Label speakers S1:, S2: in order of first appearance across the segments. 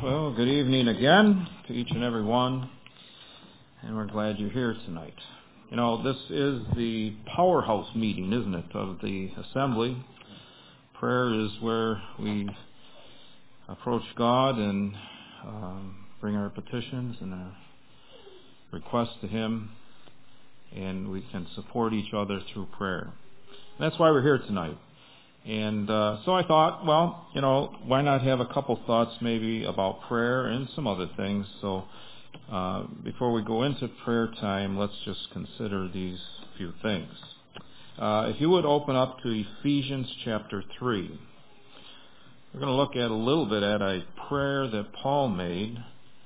S1: Well, good evening again to each and every one, and we're glad you're here tonight. You know, this is the powerhouse meeting, isn't it, of the assembly. Prayer is where we approach God and bring our petitions and our requests to Him, and we can support each other through prayer. That's why we're here tonight. And so I thought, well, you know, why not have a couple thoughts maybe about prayer and some other things. So before we go into prayer time, let's just consider these few things. If you would open up to Ephesians chapter 3. We're going to look at a little bit at a prayer that Paul made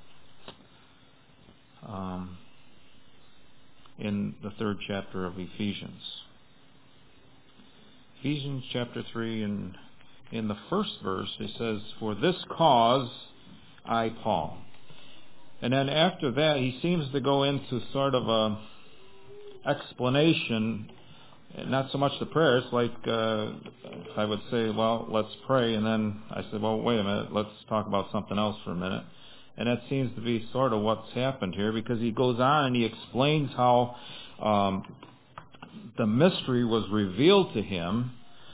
S1: in the 3rd chapter of Ephesians. Ephesians chapter 3, and in the first verse, he says, "For this cause I, Paul." And then after that, he seems to go into sort of a explanation, not so much the prayer. It's like I would say, well, let's pray, and then I said, well, wait a minute, let's talk about something else for a minute. And that seems to be sort of what's happened here, because he goes on and he explains how the mystery was revealed to him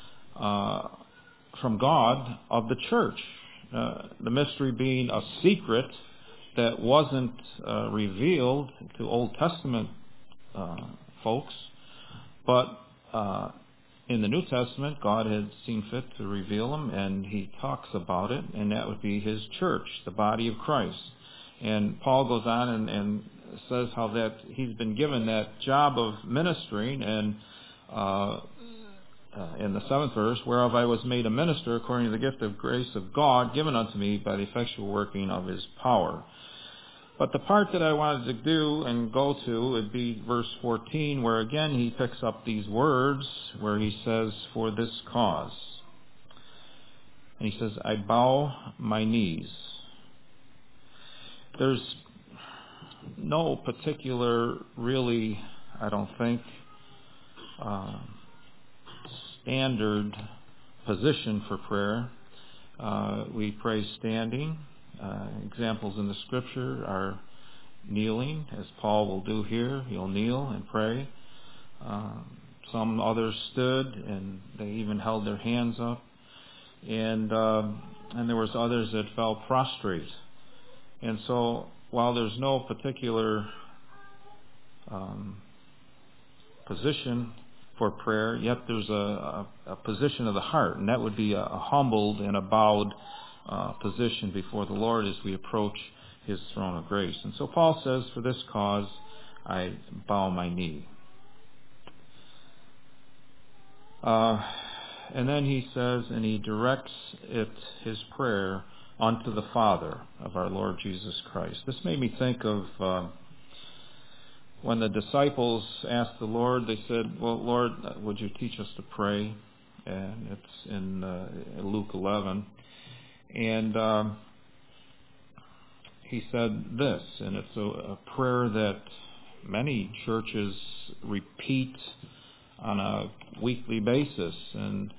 S1: from God of the church. The mystery being a secret that wasn't revealed to Old Testament folks, but in the New Testament, God had seen fit to reveal them, and he talks about it, and that would be his church, the body of Christ. And Paul goes on and says how that he's been given that job of ministering, and in the 7th verse, "Whereof I was made a minister according to the gift of grace of God given unto me by the effectual working of his power." But the part that I wanted to do and go to would be verse 14, where again he picks up these words where he says, "For this cause." And he says, "I bow my knees." There's no particular, really, I don't think, standard position for prayer. We pray standing. Examples in the Scripture are kneeling, as Paul will do here. He'll kneel and pray. Some others stood, and they even held their hands up. And there was others that fell prostrate. And so, while there's no particular position for prayer, yet there's a position of the heart, and that would be a humbled and a bowed position before the Lord as we approach his throne of grace. And so Paul says, "For this cause I bow my knee." And then he says, and he directs his prayer unto the Father of our Lord Jesus Christ. This made me think of when the disciples asked the Lord, they said, "Well, Lord, would you teach us to pray?" And it's in Luke 11. And he said this, and it's a prayer that many churches repeat on a weekly basis. And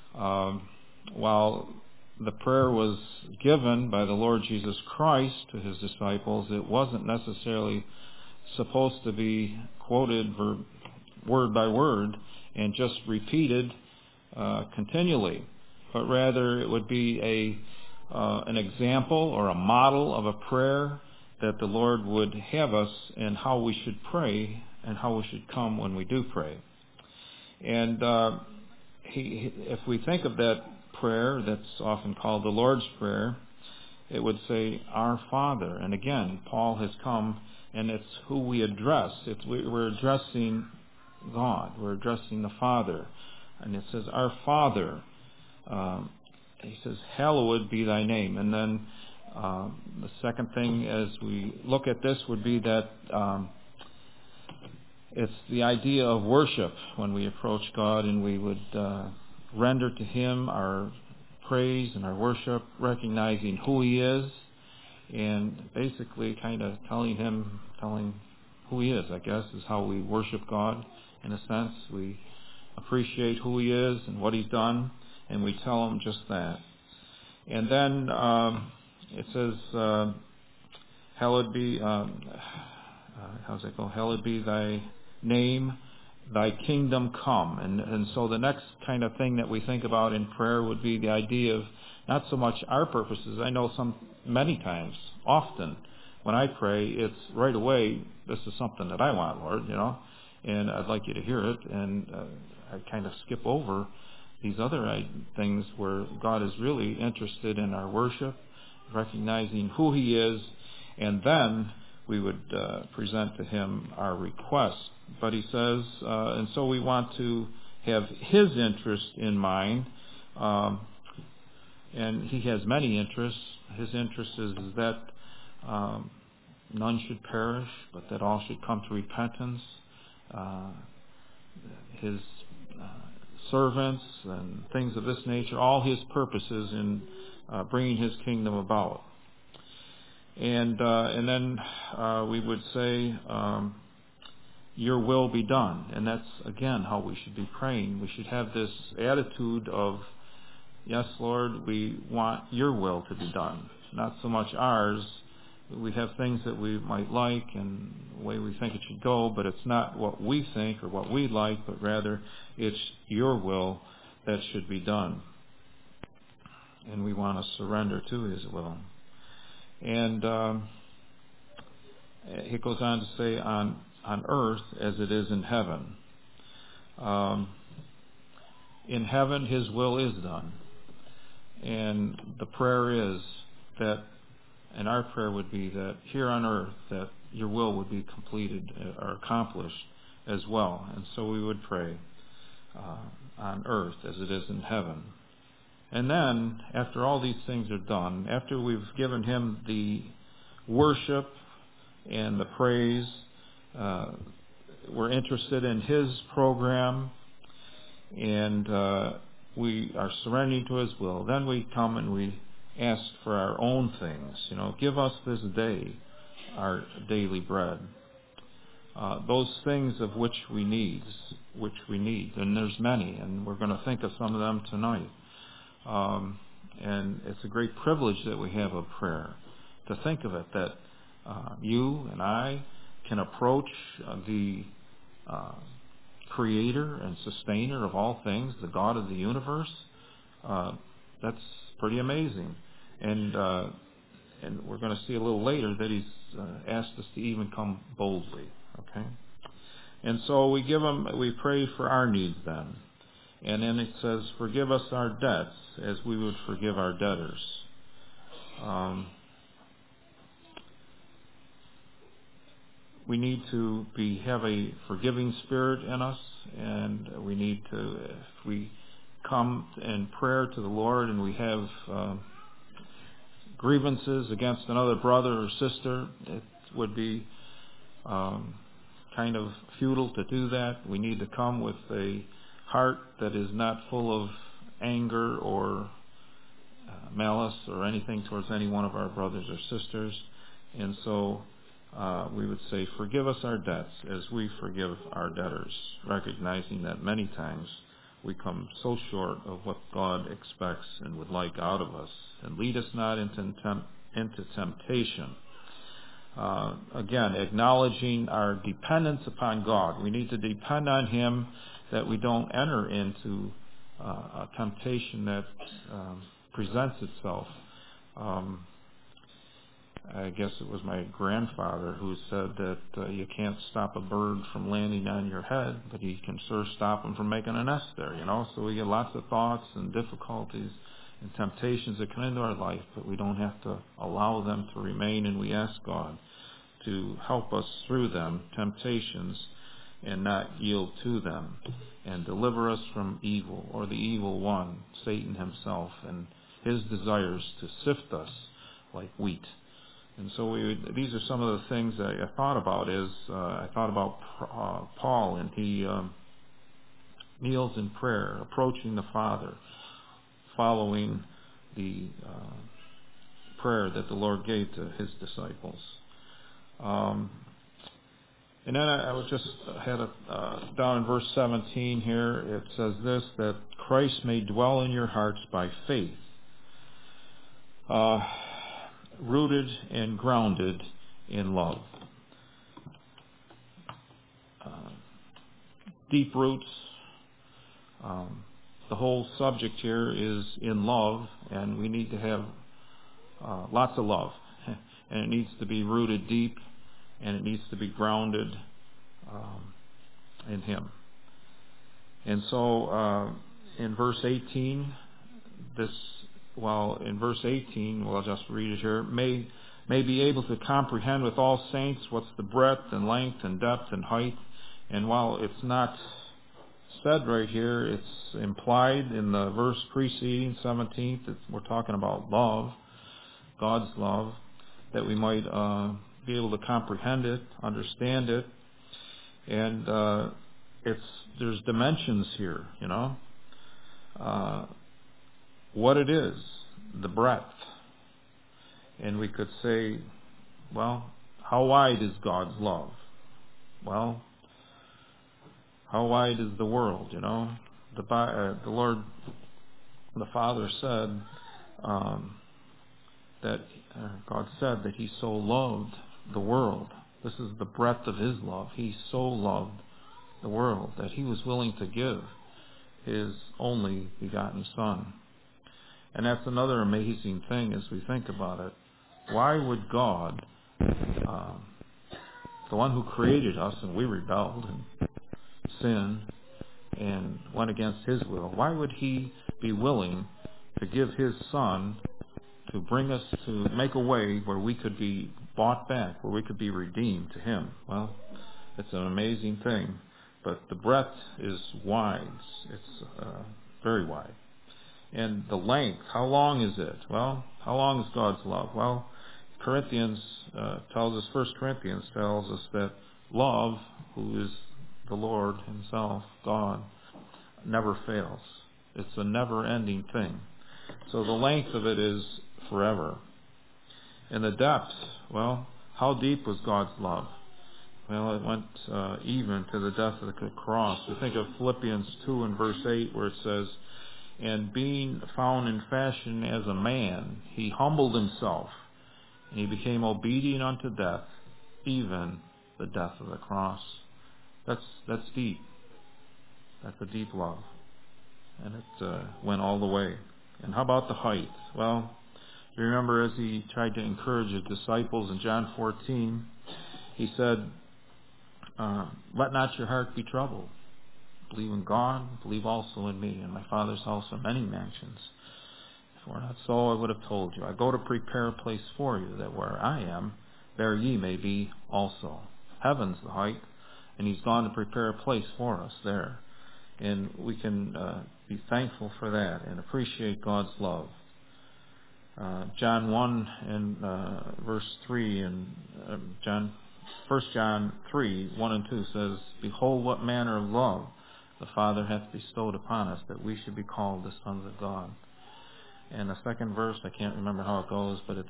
S1: while the prayer was given by the Lord Jesus Christ to his disciples, it wasn't necessarily supposed to be quoted word by word and just repeated continually, but rather it would be an example or a model of a prayer that the Lord would have us in how we should pray and how we should come when we do pray. And if we think of that prayer that's often called the Lord's Prayer, it would say, "Our Father." And again, Paul has come, and it's who we address. We're addressing God. We're addressing the Father. And it says, "Our Father." He says, "Hallowed be thy name." And then the second thing as we look at this would be that it's the idea of worship when we approach God, and we would render to him our praise and our worship, recognizing who he is, and basically kind of telling who he is, I guess, is how we worship God in a sense. We appreciate who he is and what he's done, and we tell him just that. And then it says, hallowed be, how's it go? Hallowed be thy name, thy kingdom come. And so the next kind of thing that we think about in prayer would be the idea of not so much our purposes. I know many times, often, when I pray, it's right away, this is something that I want, Lord, and I'd like you to hear it. And I kind of skip over these other things where God is really interested in our worship, recognizing who He is, and then we would present to Him our request. But He says, and so we want to have His interest in mind, and He has many interests. His interest is that none should perish, but that all should come to repentance. His servants and things of this nature, all His purposes in bringing His kingdom about. And then we would say, your will be done. And that's, again, how we should be praying. We should have this attitude of, yes, Lord, we want your will to be done, not so much ours. We have things that we might like and the way we think it should go, but it's not what we think or what we like, but rather it's your will that should be done. And we want to surrender to His will. And it goes on to say, on earth as it is in heaven. In heaven, His will is done. And the prayer is that, and our prayer would be that here on earth, that your will would be completed or accomplished as well. And so we would pray on earth as it is in heaven. And then, after all these things are done, after we've given Him the worship and the praise, we're interested in His program, and we are surrendering to His will. Then we come and we ask for our own things. Give us this day our daily bread. Those things of which we need, and there's many, and we're going to think of some of them tonight. And it's a great privilege that we have of prayer, to think of it, that you and I can approach the Creator and Sustainer of all things, the God of the universe. That's pretty amazing. And we're going to see a little later that He's asked us to even come boldly. Okay? And so we pray for our needs then. And then it says, forgive us our debts as we would forgive our debtors. We need to have a forgiving spirit in us, and we need to, if we come in prayer to the Lord and we have grievances against another brother or sister, it would be kind of futile to do that. We need to come with a heart that is not full of anger or malice or anything towards any one of our brothers or sisters. And so we would say, forgive us our debts as we forgive our debtors, recognizing that many times we come so short of what God expects and would like out of us. And lead us not into temptation. Again, acknowledging our dependence upon God. We need to depend on Him, that we don't enter into a temptation that presents itself. I guess it was my grandfather who said that you can't stop a bird from landing on your head, but you can sure stop them from making a nest there, So we get lots of thoughts and difficulties and temptations that come into our life, but we don't have to allow them to remain, and we ask God to help us through them, temptations, and not yield to them, and deliver us from evil, or the evil one, Satan himself, and his desires to sift us like wheat. And so these are some of the things that I thought about. I thought about Paul, and he kneels in prayer, approaching the Father, following the prayer that the Lord gave to His disciples. And then I was just had down in verse 17 here, it says this, that Christ may dwell in your hearts by faith. rooted and grounded in love. Deep roots. The whole subject here is in love, and we need to have lots of love. And it needs to be rooted deep, and it needs to be grounded in Him. And so in verse 18, in verse 18, well, I'll just read it here, may be able to comprehend with all saints what's the breadth and length and depth and height. And while it's not said right here, it's implied in the verse preceding, 17th, we're talking about love, God's love, that we might be able to comprehend it, understand it. And there's dimensions here, what it is, the breadth. And we could say, well, how wide is God's love? Well, how wide is the world, The Lord, the Father said that God said that He so loved the world. This is the breadth of His love. He so loved the world that He was willing to give His only begotten Son. And that's another amazing thing as we think about it. Why would God, the one who created us, and we rebelled and sinned and went against His will, why would He be willing to give His Son to bring us, to make a way where we could be bought back, where we could be redeemed to Him? Well, it's an amazing thing. But the breadth is wide. It's very wide. And the length, how long is it? Well, how long is God's love? Well, Corinthians tells us, 1 Corinthians tells us that love, who is the Lord Himself, God, never fails. It's a never-ending thing. So the length of it is forever. And the depth, well, how deep was God's love? Well, it went even to the death of the cross. We think of Philippians 2 and verse 8 where it says, and being found in fashion as a man, He humbled Himself, and He became obedient unto death, even the death of the cross. That's deep. That's a deep love. And it went all the way. And how about the height? Well, you remember as He tried to encourage His disciples in John 14, He said, let not your heart be troubled. Believe in God, believe also in me. In my Father's house are many mansions. If it were not so, I would have told you. I go to prepare a place for you, that where I am, there ye may be also. Heaven's the height, and He's gone to prepare a place for us there. And we can be thankful for that and appreciate God's love. John 1 and verse 3 and 1 John 3, 1 and 2 says, behold what manner of love the Father hath bestowed upon us, that we should be called the sons of God. And the second verse, I can't remember how it goes, but it's,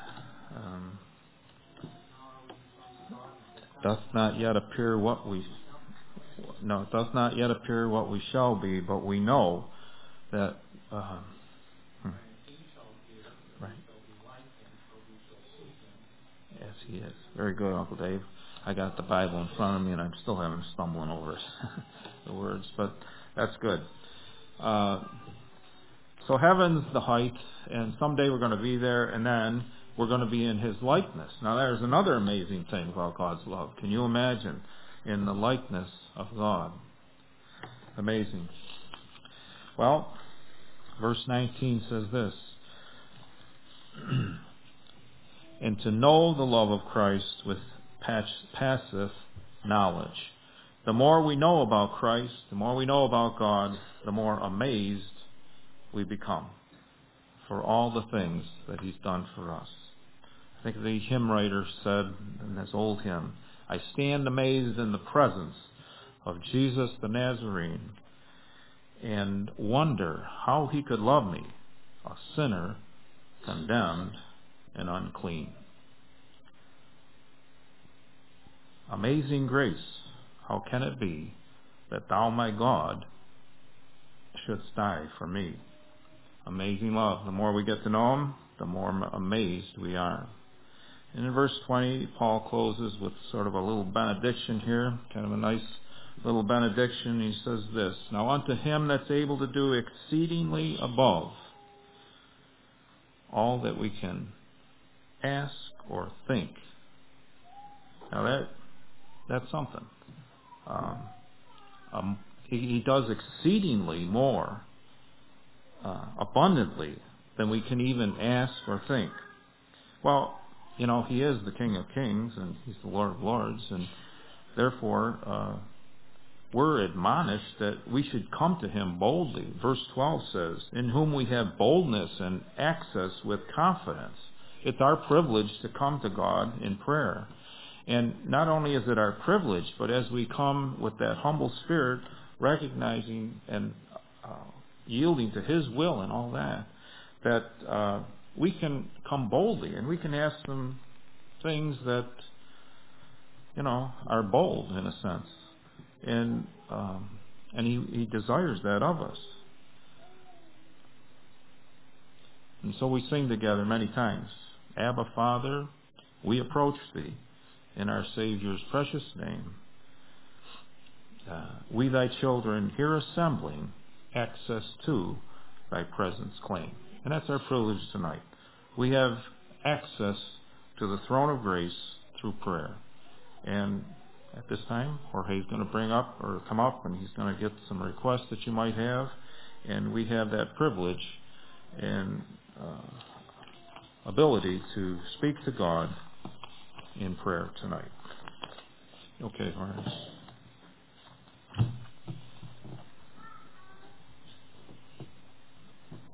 S1: it doth not yet appear what we shall be, but we know that, right. Yes, He is. Very good, Uncle Dave. I got the Bible in front of me, and I'm still having stumbling over it, the words, but that's good. So heaven's the height, and someday we're going to be there, and then we're going to be in His likeness. Now, there's another amazing thing about God's love. Can you imagine? In the likeness of God. Amazing. Well, verse 19 says this, and to know the love of Christ with passeth knowledge. The more we know about Christ, the more we know about God, the more amazed we become for all the things that He's done for us. I think the hymn writer said in this old hymn, I stand amazed in the presence of Jesus the Nazarene and wonder how He could love me, a sinner, condemned and unclean. Amazing grace, how can it be that Thou, my God, shouldst die for me? Amazing love. The more we get to know Him, the more amazed we are. And in verse 20, Paul closes with sort of a little benediction here, kind of a nice little benediction. He says this, "Now unto him that's able to do exceedingly above all that we can ask or think." Now that's something. He does exceedingly more, abundantly than we can even ask or think. Well, he is the King of Kings and he's the Lord of Lords, and therefore we're admonished that we should come to him boldly. Verse 12 says, "In whom we have boldness and access with confidence." It's our privilege to come to God in prayer. And not only is it our privilege, but as we come with that humble spirit, recognizing and yielding to his will and all that we can come boldly and we can ask them things that, are bold in a sense. And he desires that of us. And so we sing together many times, "Abba, Father, we approach thee in our Savior's precious name. We thy children here assembling, access to thy presence claim." And that's our privilege tonight. We have access to the throne of grace through prayer. And at this time, Jorge's going to come up, and he's going to get some requests that you might have. And we have that privilege and ability to speak to God in prayer tonight. Okay, Jorge.